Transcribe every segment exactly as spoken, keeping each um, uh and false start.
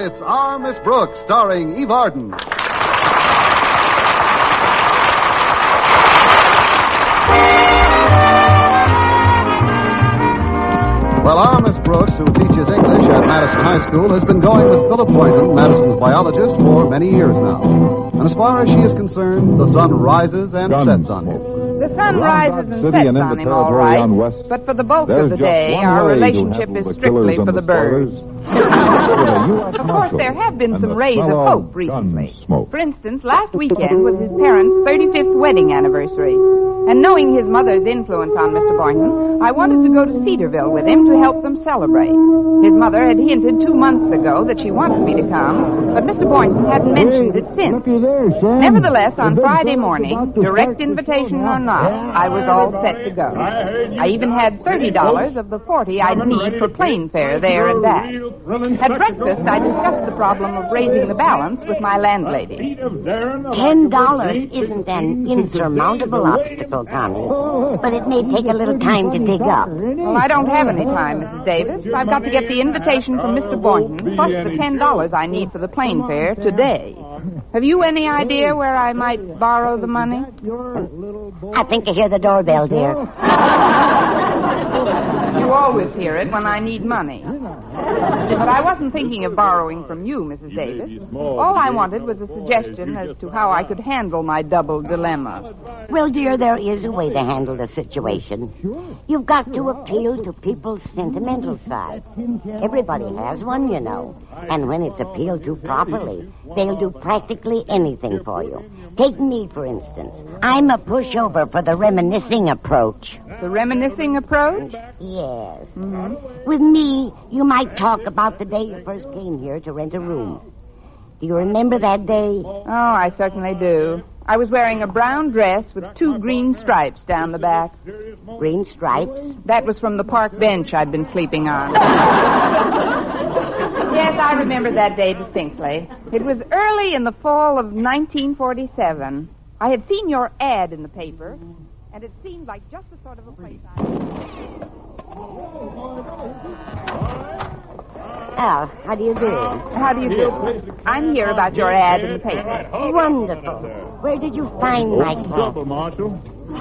it's Our Miss Brooks, starring Eve Arden. Well, our Miss Brooks, who teaches English at Madison High School, has been going with Philip Boynton, Madison's biologist, for many years now. And as far as she is concerned, the sun rises and Gun sets on him. The sun rises and sets on him, all right. On West, but for the bulk of the day, our relationship is strictly for the birds. Of course, there have been some rays of hope recently. For instance, last weekend was his parents' thirty-fifth wedding anniversary. And knowing his mother's influence on Mister Boynton, I wanted to go to Cedarville with him to help them celebrate. His mother had hinted two months ago that she wanted me to come, but Mister Boynton hadn't mentioned it since. Nevertheless, on Friday morning, direct invitation or not, I was all set to go. I even had thirty dollars of the forty I'd need for plane fare there and back. At breakfast, I discussed the problem of raising the balance with my landlady. Ten dollars isn't an insurmountable obstacle, Connie, but it may take a little time to dig up. Well, I don't have any time, Missus Davis. I've got to get the invitation from Mister Boynton, plus the ten dollars I need for the plane fare today. Have you any idea where I might borrow the money? I think I hear the doorbell, dear. You always hear it when I need money. But I wasn't thinking of borrowing from you, Missus Davis. All I wanted was a suggestion as to how I could handle my double dilemma. Well, dear, there is a way to handle the situation. You've got to appeal to people's sentimental side. Everybody has one, you know. And when it's appealed to properly, they'll do practically anything for you. Take me, for instance. I'm a pushover for the reminiscing approach. The reminiscing approach? Yes. Mm-hmm. With me, you might talk about the day you first came here to rent a room. Do you remember that day? Oh, I certainly do. I was wearing a brown dress with two green stripes down the back. Green stripes? That was from the park bench I'd been sleeping on. Yes, I remember that day distinctly. It was early in the fall of nineteen forty-seven. I had seen your ad in the paper, and it seemed like just the sort of a place I... Oh, how do you do? How do you do? I'm here about your ad in the paper. Wonderful. Where did you find my cat? Trouble, Marshal.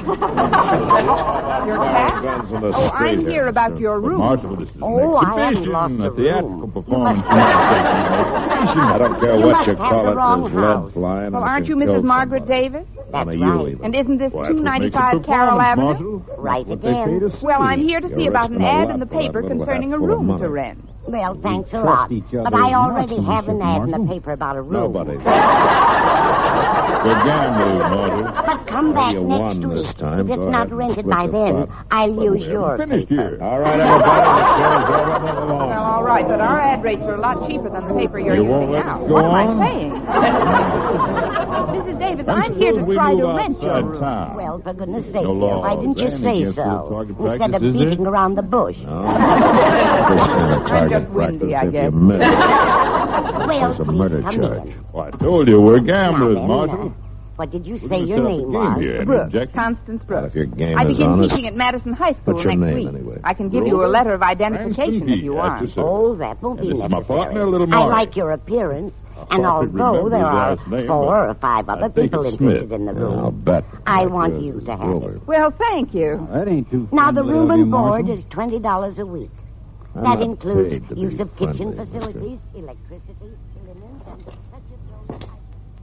Your cat? Oh, I'm here about your room. Marshal, this is an Oh, I haven't exhibition, lost a the theatrical room. performance. I don't care You what must you have call the it. wrong There's house. lead flying. Well, and aren't it you can Missus kill Margaret somebody. Davis? That's One of you right. even. And isn't this Well, two that's what makes a ninety-five Carroll performance, Avenue? Marshal. Right That's what they again. pay to see. Well, I'm here to see You're about an risking a ad lot in the for that paper little concerning a hatful of room money. to rent. Well, thanks a trust lot. each other But I already much, have an ad in the Marshal. paper about a room. Nobody. Good gamble, Marshal. But come back you next won week. this time. If it's Go not ahead and rented split by the then, pot. I'll Well, use we your haven't finished paper. here. All right, everybody. The show's over. Move along. Well, all right, but our ad rates are a lot cheaper than the paper you're You won't using let now. us go What am on? I saying? Missus Davis, I'm here to Suppose we try to move rent your outside room. town. Well, for goodness sake, No dear, laws why didn't you then say against so? little target Instead practice, of is there? beating around the bush. No. This kind of target just windy, practice I if guess. you miss. Well, There's a please murder come charge. in. Well, I told you, we're gamblers, Now then, Marshal. uh, What did you We're say gonna your set up a name game was? here. Any Brooks, objection? Constance Well, Brooks. if your game I is begin honest, teaching at Madison High School what's your next name, week. anyway? I can give you a Grover? letter of identification Cranston if you Pete, want. that's your Oh, that won't And be this is my necessary. partner, little I Molly. like your appearance, I and hardly although remember there his are last name, four but or five I other think people it's interested Smith. in the Yeah, I'll room, bet. I Like, want uh, you to have Grover. it. Well, thank you. That ain't too Now, the friendly room of you, and board Marshal. is twenty dollars a week. I'm That not includes paid to be use of kitchen friendly, facilities, electricity, linens, and such as those.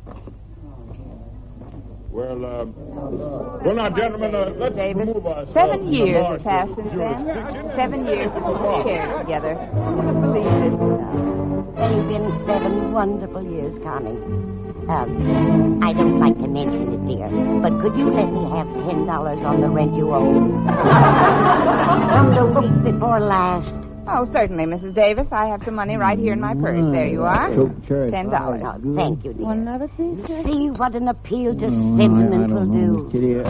Well, uh, well, now, gentlemen, uh, let's Davis, remove ourselves seven from the years have Marshal passed since then. jurisdiction. Seven years since we shared together. Who would believe it? They've been seven wonderful years, Connie. Um, I don't like to mention it, dear, but could you let me have ten dollars on the rent you owe? From the week before last. Oh, certainly, Missus Davis. I have some money right here in my purse. There you are. Ten dollars. Oh, thank you, dear. One another, please, sir. See what an appeal to Oh, sentiment I will don't know, do. Miss Kitty.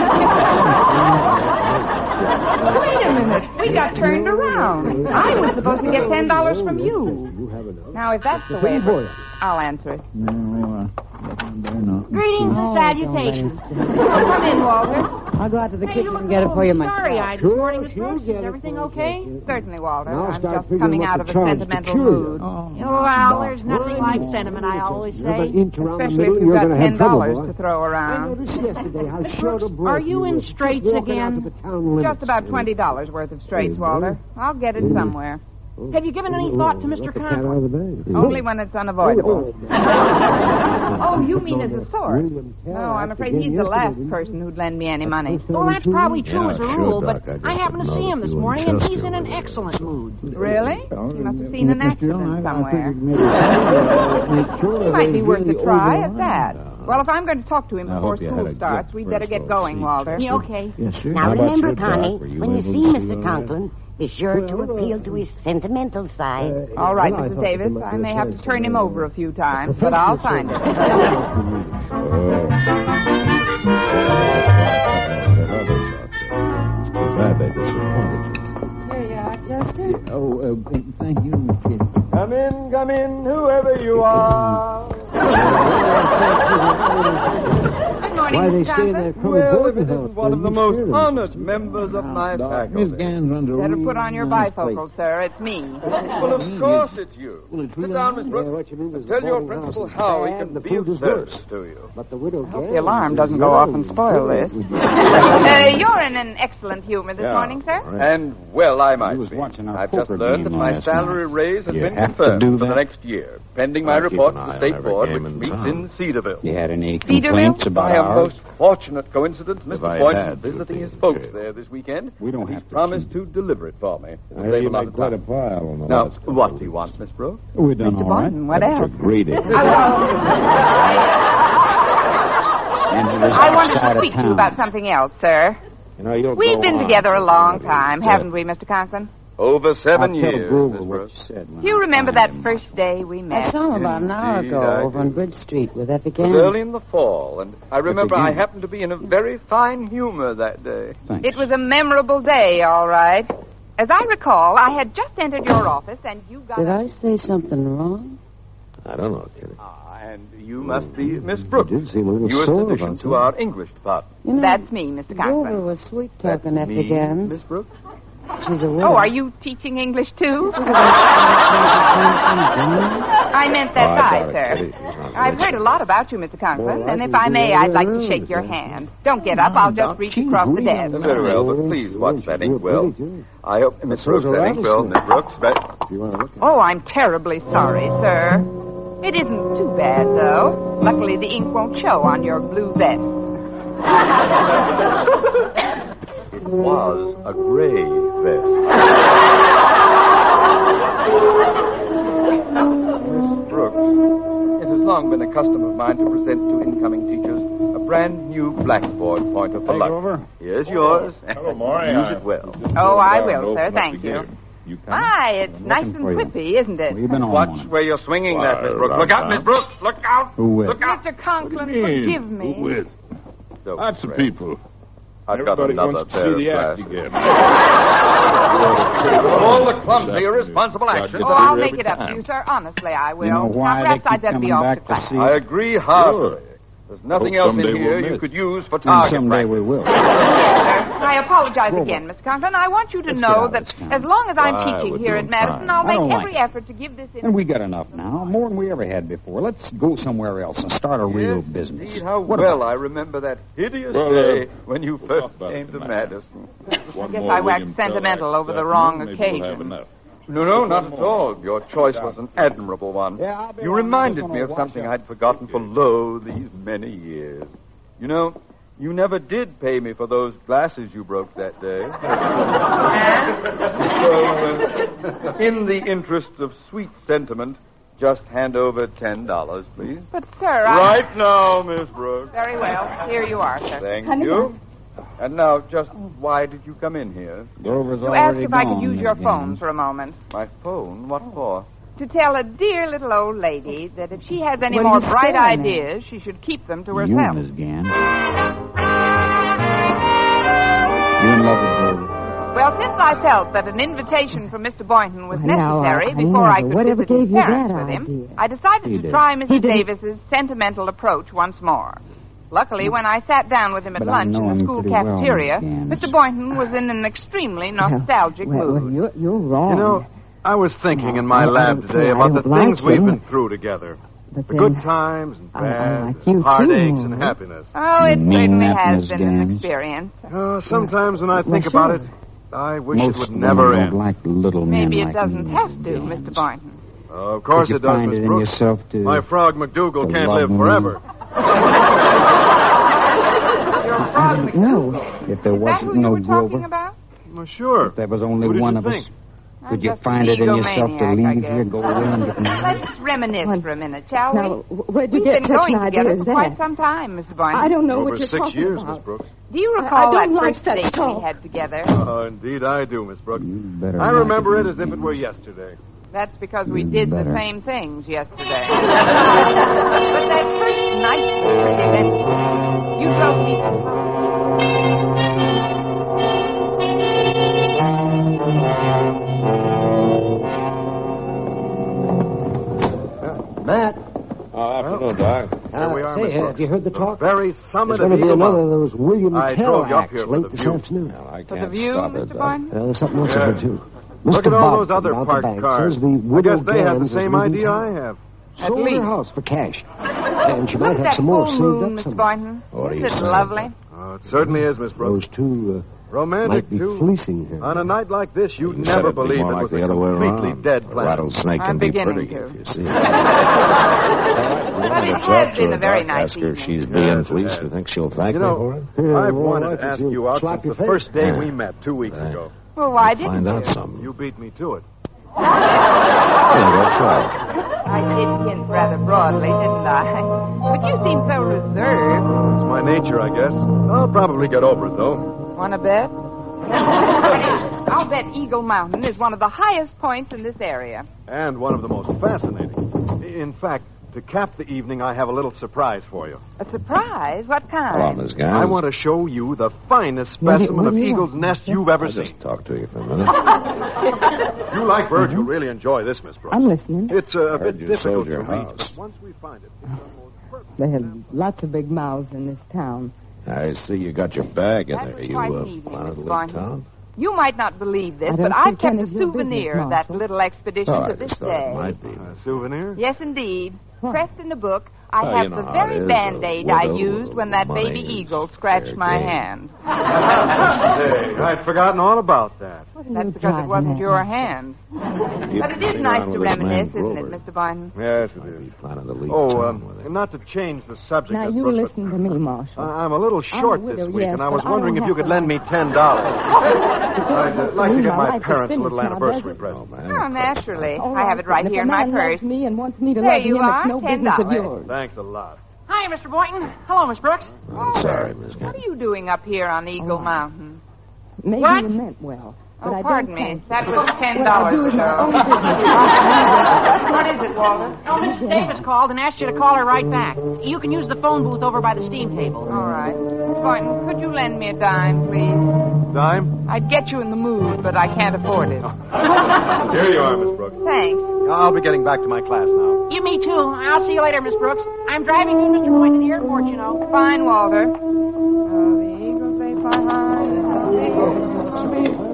Wait a minute. We got turned around. I was supposed to get ten dollars from you. Now, if that's the way it works, I'll answer it. No, uh, better not. Greetings and salutations. Come in, Walter. I'll go out to the hey, kitchen and get it for you myself. Sorry-eyed sure, this morning, Miss sure, Brooks. Is everything okay? Certainly, Walter. Now I'm start just coming out of a sentimental mood. Oh, well, there's nothing like sentiment, I always say. Especially if you've got ten dollars to throw around. Are you in straits again? Just about twenty dollars worth of straits, Walter. I'll get it somewhere. Have you given any thought to Mister Conklin? Only when it's unavoidable. Oh, you mean as a source? No, I'm afraid he's the last person who'd lend me any money. Well, that's probably true Yeah, as a sure, rule, Doc. but I I just happened to know see that him this you morning, and insist he's in an you'll- excellent mood. Really? He must have seen an accident somewhere. It It might be worth a try at that. Well, if I'm going to talk to him I before hope you had school a starts, good we'd better first get row going, seat. Walter. Yeah, okay. Yes, sir. Now How about remember, you, Doc? Connie, Were you when you able see to Mister all that? Conklin, be sure to appeal to his sentimental side. All right, Missus Davis, I may have to turn him over a few times, but I'll find it. It's too bad they disappointed you. Here you are, Chester. Oh, uh, thank you, Miss Kitty. Come in, come in, whoever you are. Good morning, Why they Miss stay Johnson. there? Well, if it isn't one of the most honored members of my Miss faculty. Gans runs a Better real put on your nice bifocal, sir. It's me. Well, of course it's you. Well, it's Sit real down, nice. Miss Yeah, Brooks. what you mean is Tell the your boarding house principal is how he bad, can the be food of is service worse. to you. But the widow Hope Gans the alarm is doesn't go off and good. spoil this. Good. Uh, you're in an excellent humor this Yeah, morning, sir. right. And, well, I might He was be. watching our I've just poker learned that game my last salary night. raise has You been have to confirmed do for the that? next year, pending my I'll keep report an to eye the on state every board, game which in meets town. in Cedarville. You had any Cedarville? complaints about By a ours? most fortunate coincidence, If Mister I Boynton's had, visiting you'd his be folks okay. there this weekend. We don't He's have to promised cheat. to deliver it for me. I It'll hear save you a lot made of quite a time. pile on the Now, last couple what of do you weeks. want, Miss Brooks? We've done Mister all right. Boynton, what That's else? a greedy. And he was I wanted outside to of speak to you town. about something else, sir. You know, you'll We've go been on together a till long one of these time, days. haven't we, Mister Conklin? Over seven I'll tell years, Google Miss what Brooks. you said. when Do you I remember find that him. first day we I met? saw him about an hour Indeed, ago I over on do. Bridge Street with Effie It was Gans. early in the fall, and I remember I beginning. happened to be in a very fine humor that day. Thanks. It was a memorable day, all right. As I recall, I had just entered your office, and you got... Did a- I say something wrong? I don't know, Kitty. Ah, and you must be Miss Brooks, You did seem a little newest sore addition about to that. our English department. You know, That's me, Mister Grover Conklin. was sweet That's talking Effie me, Gans. Miss Brooks. She's a widow. Oh, are you teaching English, too? I I meant Oh, that I side, got it, sir. Kitty. He's not I've heard a lot about you, Mister Conklin, Well, and I if can I may, see I'd like you're to shake early, your Miss hand. Don't get up. I'll just reach across the desk. Very well, but please watch that inkwell. I hope, Miss So's Brooks, a that inkwell, rattlesnake. Miss Brooks, that... If you want to look at Oh, I'm terribly sorry, sir. It isn't too bad, though. Luckily, the ink won't show on your blue vest. It was a gray vest. Miss Brooks, it has long been a custom of mine to present to incoming teachers a brand new blackboard pointer for Take luck. over. Here's yours. Hello, Maury. Use I- it well. Oh, I Down, will, open sir. up Thank the you. gate. You coming? My, it's I'm nice looking and for you. quippy, isn't it? Well, you've been on Watch one. where you're swinging Why, that, Miss Brooks. uh, Look out, uh, Miss Brooks. Look out. Who with? Look out. Mister Conklin, What do you mean? forgive me. Who with? Don't Lots of fret. people. I've got Everybody another wants to pair see the of act glasses. again. All the clumsy, irresponsible action. Oh, I'll make it up to you, sir. Honestly, I will. You know why now, perhaps they keep I'd better be coming off back to to class. see I agree heartily. There's nothing Hope else in someday here we'll you miss. could use for And target someday practice. we will. I apologize again, Miss Conklin. I want you to Let's get know out of that this town. as long as I'm Why, teaching we're here doing at Madison, fine. I'll I make don't every like it. effort to give this... And we got enough now, more than we ever had before. Let's go somewhere else and start a real Yes, business. Indeed, how What well about- I remember that hideous Well, uh, day when you we'll first talk about came it to tonight. Madison. One guess more I waxed William Tell sentimental act over the this wrong afternoon, maybe we'll have occasion. enough. No, no, not at all. Your choice was an admirable one. Yeah, I'll be You on. reminded I'm me gonna of watch something out. I'd forgotten for lo these many years. You know, you never did pay me for those glasses you broke that day. So, uh, in the interest of sweet sentiment, just hand over ten dollars, please. But, sir, I... Right now, Miss Brooks. Very well. Here you are, sir. Thank you. And now, just why did you come in here? Grover's You asked already if I could gone, use your Miss phone Gaines. for a moment My phone? What for? to tell a dear little old lady that if she has any What are more you bright staring at? ideas, she should keep them to You, herself. Miss Gans. You in love with Grover? Well, since I felt that an invitation from Mister Boynton was Well, now, necessary I before I never- could whatever visit his gave you parents that with him, idea? I decided He to did. try He Missus didn't- Davis's sentimental approach once more. Luckily, when I sat down with him at But I lunch know in the him school pretty well, cafeteria, Miss Gaines. Mister Boynton was in an extremely nostalgic well, well, mood. you're, you're wrong. You know, I was thinking in my I- I lab don't today say I about the don't like things we've him. been through together. But The then, good times and I- I bad, like you, heartaches too. and happiness. Oh, it You mean certainly that, has Miss been an Gaines? experience. Uh, sometimes when I Well, think about sure. it, I wish Most it would women never don't end. like little Maybe men it like doesn't me, have Miss to, Gaines. Mister Boynton. Uh, of course Could you it does, find Miss it in Brooks. yourself to... My frog McDougal to can't love live me? forever. Your frog No. McDougal. If there Is that wasn't who no you were talking Grover, about? Well, sure. if there was only Who did one you of us, think? I'm could you just find an it in yourself to egomaniac, I leave guess. here, go away, and get married? Let's reminisce for a minute, shall Now, we? where'd you We've get been such going an together idea as for quite that? some time, Mister Boynton. I don't know Over what you're six talking years, about. Miss Brooks. Do you I- I recall don't that like first such date we talk. had together? Oh, indeed I do, Miss Brooks. You better I like remember it, it as if it were yesterday. That's because we You did the better. same things yesterday. But that first night was pretty eventful. You drove me to Matt. Oh, afternoon, Doc. Here we are, say, Miss uh, Brooks. have you heard the talk? The very summit There's of going to be Eagle another Mountain. of those William I Tell drove you up acts here for late the this view. afternoon. Well, I For can't the view, stop it, Mister Doc. Boynton? Uh, there's something else Yeah. I heard, too. Look Mister at all Bob those from other Alpha parked Bank cars. says the I widow guess they have the Gans is same leaving idea town. I have. At Sold least. her house for cash. And she might Look at have that some more full saved moon, up Mister somewhere. Boynton. What are you Isn't it saying, lovely? Oh, it certainly is, Miss Brooks. Those two uh, Romantic, might be too. fleecing her. On a night like this, you'd You said never it'd be believe more it like was the a other way completely around. dead A planet. rattlesnake I'm can be beginning pretty to. if you see it. But Well, it you has talk to been her, a very Doc. nice Ask her if evening. she's Yes, being it fleeced. has. You think she'll thank You me know, for it? Yeah, I've well, wanted I to think ask you'll you out slap since your the face. first day Yeah. we met two weeks Right. ago. Well, why didn't Find you? out something. You beat me to it. Yeah, that's right. I did hint rather broadly, didn't I? But you seem so reserved. It's my nature, I guess. I'll probably get over it, though. Want to bet? I'll bet Eagle Mountain is one of the highest points in this area. And one of the most fascinating. In fact, to cap the evening, I have a little surprise for you. A surprise? What kind? Hello, Miss Gaines. I want to show you the finest What do you- specimen what of do you eagle's want? nest you've ever I'll seen. just talk to you for a minute. You like birds, you'll really enjoy this, Miss Brooks. I'm listening. It's uh, a Heard bit you difficult sold your to read. house. but Once we find it, it's almost perfect. They have lots of big mouths in this town. I see you got your bag in That there. was You quite uh, an evening, planted to Mister leave Barney. town? You might not believe this, I don't but I've think kept any a of your souvenir business, of that Marshal. little expedition Oh, to I this just thought day. it might be. A souvenir? Yes, indeed. What? Pressed in the book, I Oh, have you know the how very it is, a Band-Aid I widow used with when that money baby is eagle scratched fair my game. hand. Say, I'd forgotten all about that. What are That's you because it driving wasn't at? your hand. You But it is hang nice around to with this man reminisce, isn't Grover. it, Mister Bynum? Yes, it Might is. be planning to leave Oh, town with um, it. not to change the subject, Now, Miss you Brooks, listen to me, Marshal. but I- I'm a little short I'm a this widow, week, yes, and I but was I wondering don't if you have could to- lend me ten dollars. I'd uh, like to get My my life is parents a finished little now, anniversary does it? present. Oh, man. Oh, naturally. All I have it right and here if in a my man purse. loves me and wants me to There love you him, are, it's no ten business of dollars. yours. Thanks a lot. Hi, Mister Boynton. Hello, Miss Brooks. I'm sorry, Miss What Gaines. are you doing up here on Eagle Oh. Mountain? Maybe What? you meant well. But Oh, I pardon don't me. fancy That it. was ten What I dollars do is my ago. own business. What is it, Walter? Oh, Missus Davis called and asked you to call her right back. You can use the phone booth over by the steam table. All right. Miss Boynton, could you lend me a dime, please? Dime? I'd get you in the mood, but I can't afford it. Here you are, Miss Brooks. Thanks. I'll be getting back to my class now. You, me too. I'll see you later, Miss Brooks. I'm driving you, Mister Boynton, to the airport, you know. Fine, Walter. Oh, the eagles, they fly high. Oh, the eagles, they fly high.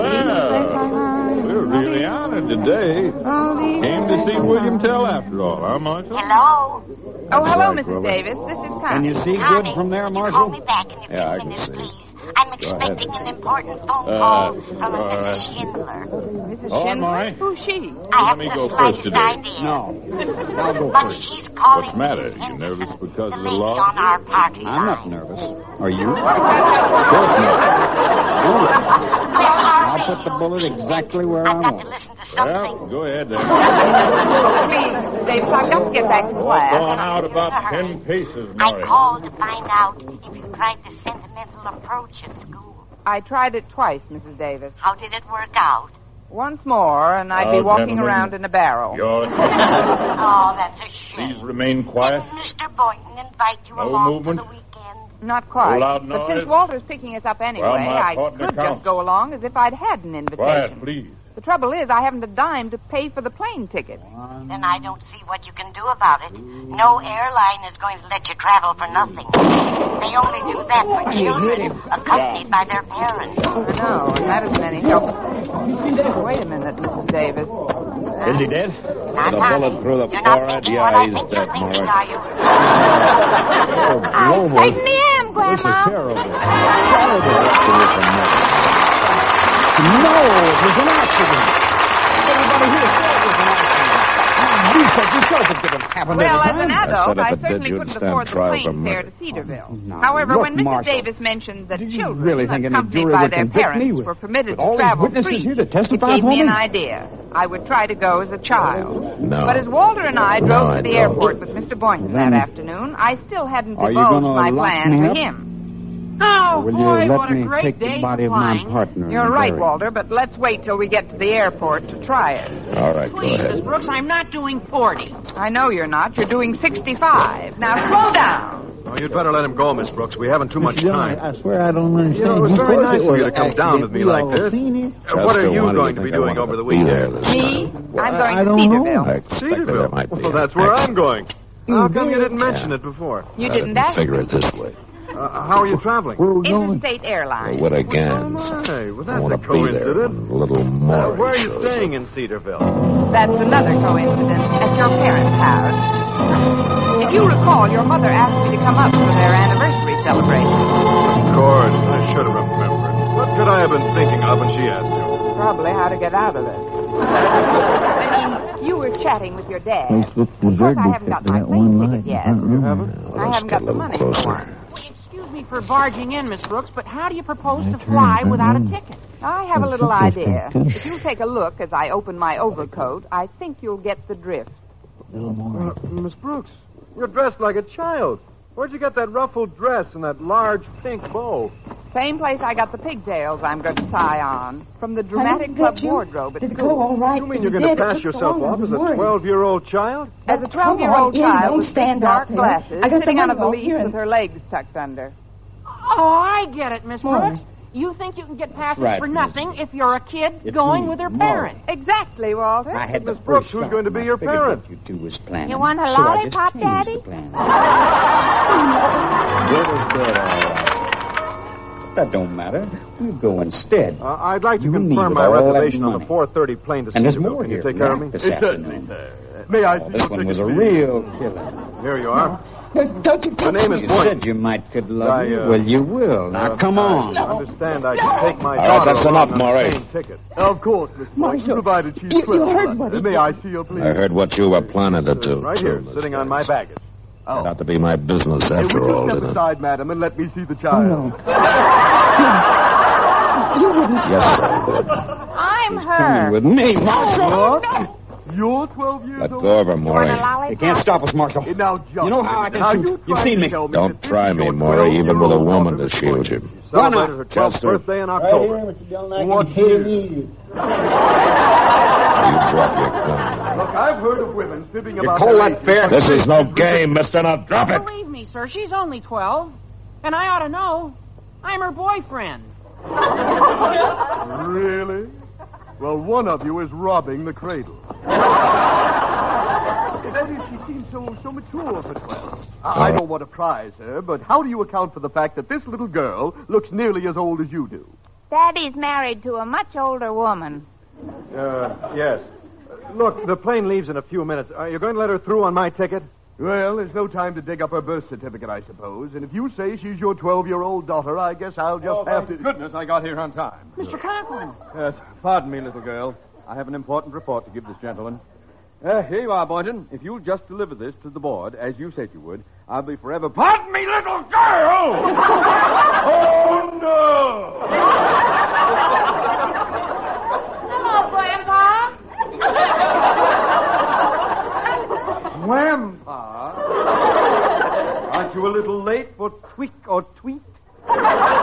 Well, we're really honored today. Oh, the eagles, Came to they see fly William high. Tell after all, huh, Marshal? Hello? Oh, hello, right, Missus Grover. Davis. This is Can Connie. you see Connie, good from there, would you Marshal? call me back in a few Yeah, I can minutes, see. please? I'm ahead. expecting an important phone Uh, call from a all Missus right. Schindler. Missus Oh, Schindler? my. Who's she? I Let me haven't go the first slightest today. idea. No. I'll go But first. she's calling What's the matter? Missus You Henderson, nervous because the of the lady law? on our party I'm not line. nervous. Are you? Well, I'll our put the radio, bullet please. exactly where I've I got want to it. listen to something. Well, go ahead then. Please, Dave, I've got to get back to All class. gone out about ten paces, I Maury. called to find out if you tried the sentimental approach at school. I tried it twice, Missus Davis. How did it work out? Once more, and I'd Oh, be walking gentlemen, around in a barrel. Your Oh, that's a shame. Please remain quiet. Didn't Mister Boynton invite you No along movement. for the weekend? Not quite. No loud But since noise. Walter's picking us up anyway, Well, my I partner could counts. just go along as if I'd had an invitation. Quiet, please. The trouble is, I haven't a dime to pay for the plane ticket. Then I don't see what you can do about it. No airline is going to let you travel for nothing. They only do that for children accompanied by their parents. I know, and that isn't any help. Wait a minute, Missus Davis. Is he dead? Not With a bullet through the You're not forehead? thinking Yeah, what I he's think dead, you're thinking, Maury. are you? Oh, I Grover. certainly am, Grandma. This is terrible. Terrible. No, it was an accident. Everybody here said it was an accident. You said yourself it could have happened Well, any as an time. adult, I I, said if it certainly did, you'd couldn't stand afford the trial plane for fare murder. to Cedarville. No, However, look, when Missus Marshal, Davis mentioned that do you children really think any accompanied jury by would their convict me parents with- were permitted with to all these travel witnesses free, here to it testify gave for me me? an idea. I would try to go as a child. No. But as Walter and I No, drove I to the don't. airport with Mister Boynton that afternoon, I still hadn't Are you divulged gonna my lock plan me to up? him. Oh, Will boy, you let what a me great take day the body for of my flying. partner? You're and right, bury it? Walter, but let's wait till we get to the airport to try it. All right, go Please, Miss ahead. Brooks, I'm not doing forty. I know you're not. You're doing sixty-five. Now, slow down. Oh, you'd better let him go, Miss Brooks. We haven't too much time. I swear I don't understand. You know, it was Of very course nice it of was you to come an down with me accident. like We all this. seen it. Uh, what Chester, are you why do going to think be I doing wanted over the to be there weekend? this Me? time? I'm going I to don't know. Cedarville. I expected Cedarville? there might be Well, an that's where I'm accident. going. You How come you did? didn't mention Yeah. it before? You I didn't didn't ask figure me. it this way. Uh, how are you traveling? Where we going? Interstate Airlines. What again? Oh, my. Well, I that's want a to be there coincidence. when little Uh, Maury where are you shows staying up. in Cedarville? That's another coincidence. At your parents' house. If you recall, your mother asked me to come up for their anniversary celebration. Of course. I should have remembered. What could I have been thinking of when she asked you? Probably how to get out of it. I mean, you were chatting with your dad. Place looked Of course, I deserted haven't got except for my that plane one ticket light. yet. I don't know. Well, I let's haven't get got a the little money closer. for it. Excuse me for barging in, Miss Brooks, but how do you propose to That's fly right, without a right. ticket? I have a Well, little something's idea. been too. If you'll take a look as I open my overcoat, I think you'll get the drift. Little more. Uh, Miss Brooks, you're dressed like a child. Where'd you get that ruffled dress and that large pink bow? Same place I got the pigtails I'm going to tie on. From the Dramatic Club wardrobe at Did it school. go all right? You mean Is you're it going dead? to It pass took so yourself long, I off was as a worried. twelve-year-old child? As a Come twelve-year-old on in, child don't with stand big dark out there. glasses, I got the sitting on a window valise here with and- her legs tucked under. Oh, I get it, Miss Maury. Brooks. You think you can get passes Right, for Miss. nothing if you're a kid It's going me, with her Maury. parent. Exactly, Walter. I had Miss the Brooks, first who's shot, going to be and I your figured parent? what you two was planning. You want a so I just lollipop, changed Daddy? the plan. Good as dead, all right. That don't matter. You go instead. Uh, I'd like to You confirm need my all that reservation on the money. four thirty plane to And there's Cedarville. more Can you here take care of me? this Certainly, afternoon. sir. May I Oh, see this your one ticket, was a please? real killer. Here you are. Don't you My name is You Boynton. said you might could love I, you. uh, Well, you will. Now, Uh, come on. I understand I can take my All right, daughter that's along enough, on the Maury. same ticket. Of course, Miss Boynton, Marshal, provided she's you- you twelve. heard what he May said. I see her, please? I heard what you were planning to do. Right too, here, Miss sitting on my Brooks. baggage. It ought to be my business Hey, after would you all, step didn't it? aside, madam, and let me see the Oh, child? no. Yes, I did. I'm Coming her. with me, Marshal. What? You're twelve years Let old? go of her, Maury. Want a lollipop? You can't stop us, Marshal. Hey, now, just You know how I can now shoot. you You've try seen to me. tell me Don't that try this me, is your Maury, even with a twelve-year-old woman daughter, to shield you. Why not, Celebrated her twelfth Chester? birthday in October. What hate year? easy. You drop your gun. Look, I've heard of women fibbing You about call their that ages, fair? but This is no game, mister. Now drop it. Believe me, sir, she's only twelve. And I ought to know. I'm her boyfriend. Really? Well, one of you is robbing the cradle. That is, she seems so so mature for twelve. I, I don't want to prize her, but how do you account for the fact that this little girl looks nearly as old as you do? Daddy's married to a much older woman. Uh, yes. Uh, Look, the plane leaves in a few minutes. Are you going to let her through on my ticket? Well, there's no time to dig up her birth certificate, I suppose. And if you say she's your twelve-year-old daughter, I guess I'll just Oh, have thank to... goodness I got here on time. Mister Conklin. Yes, pardon me, little girl. I have an important report to give this gentleman. Uh, here you are, Boynton. If you'll just deliver this to the board, as you said you would, I'll be forever... Pardon me, little girl! Oh, no! Hello, Grandpa. Grandpa? Aren't you a little late for tweak or tweet? Uh,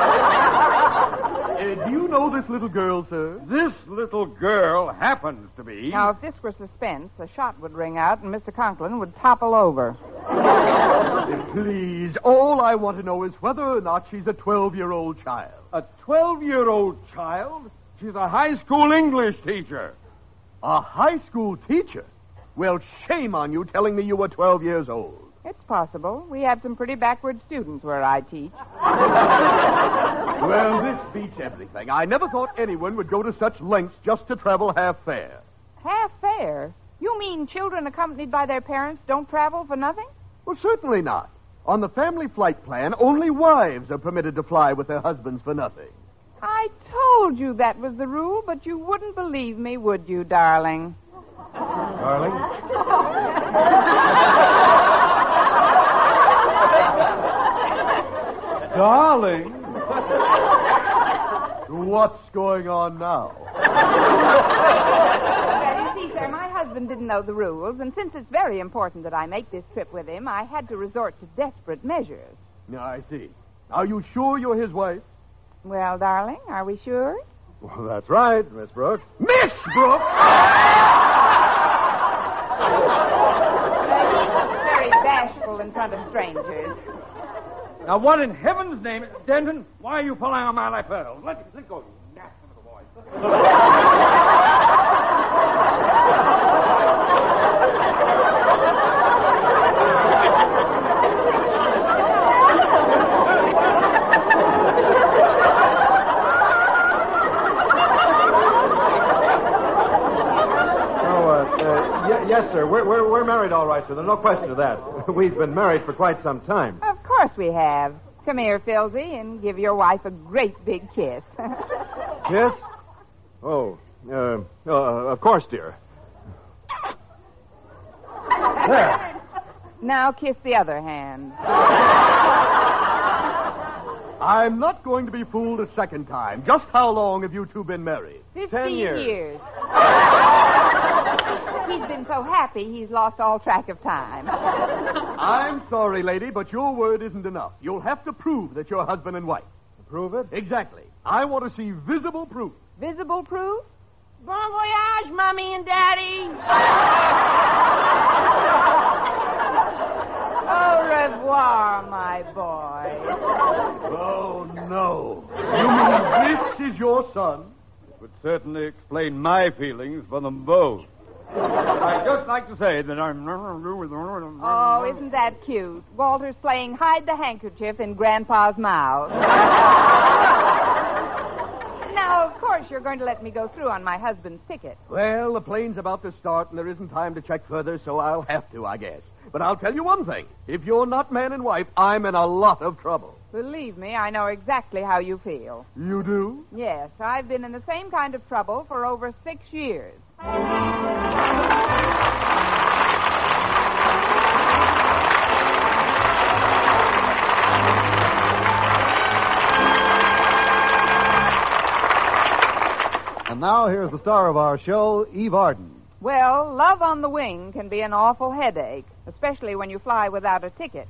do you know this little girl, sir? This little girl happens to be... Now, if this were suspense, a shot would ring out and Mister Conklin would topple over. Please, all I want to know is whether or not she's a twelve-year-old child. A twelve-year-old child? She's a high school English teacher. A high school teacher? Well, shame on you telling me you were twelve years old. It's possible. We have some pretty backward students where I teach. Well, this beats everything. I never thought anyone would go to such lengths just to travel half fare. Half fare? You mean children accompanied by their parents don't travel for nothing? Well, certainly not. On the family flight plan, only wives are permitted to fly with their husbands for nothing. I told you that was the rule, but you wouldn't believe me, would you, darling? Darling? Darling? What's going on now? Well, you see, sir, my husband didn't know the rules, and since it's very important that I make this trip with him, I had to resort to desperate measures. I see. Are you sure you're his wife? Well, darling, are we sure? Well, that's right, Miss Brooks. Miss Brooks! Very bashful in front of strangers. Now, what in heaven's name, Denton, why are you pulling on my lapel? Let let go, you nasty little boy. Yes, sir. We're, we're, we're married all right, sir. There's no question of that. We've been married for quite some time. Of course we have. Come here, Philsy, and give your wife a great big kiss. Kiss? Oh, uh, uh, of course, dear. There. Now kiss the other hand. I'm not going to be fooled a second time. Just how long have you two been married? Fifteen Ten years. years. He's been so happy he's lost all track of time. I'm sorry, lady, but your word isn't enough. You'll have to prove that you're husband and wife. Prove it? Exactly. I want to see visible proof. Visible proof? Bon voyage, Mommy and Daddy. Au revoir, my boy. Oh, no. You mean this is your son? It would certainly explain my feelings for them both. I'd just like to say that I'm... Oh, isn't that cute? Walter's playing hide the handkerchief in Grandpa's mouth. Now, of course, you're going to let me go through on my husband's ticket. Well, the plane's about to start, and there isn't time to check further, so I'll have to, I guess. But I'll tell you one thing. If you're not man and wife, I'm in a lot of trouble. Believe me, I know exactly how you feel. You do? Yes, I've been in the same kind of trouble for over six years. And now here's the star of our show, Eve Arden. Well, love on the wing can be an awful headache, especially when you fly without a ticket.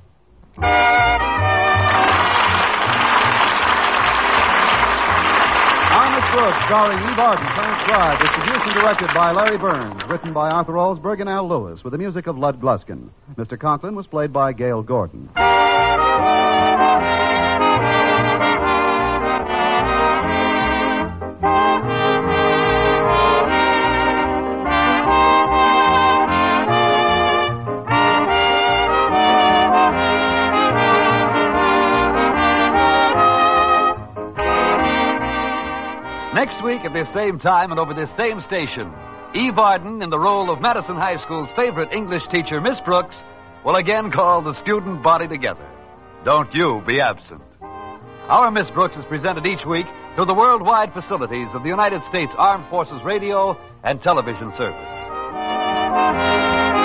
Thomas Brooks, starring Eve Arden, transcribed, is produced and directed by Larry Burns, written by Arthur Olsberg and Al Lewis, with the music of Lud Gluskin. Mister Conklin was played by Gail Gordon. Next week at this same time and over this same station, Eve Arden, in the role of Madison High School's favorite English teacher, Miss Brooks, will again call the student body together. Don't you be absent. Our Miss Brooks is presented each week through the worldwide facilities of the United States Armed Forces Radio and Television Service.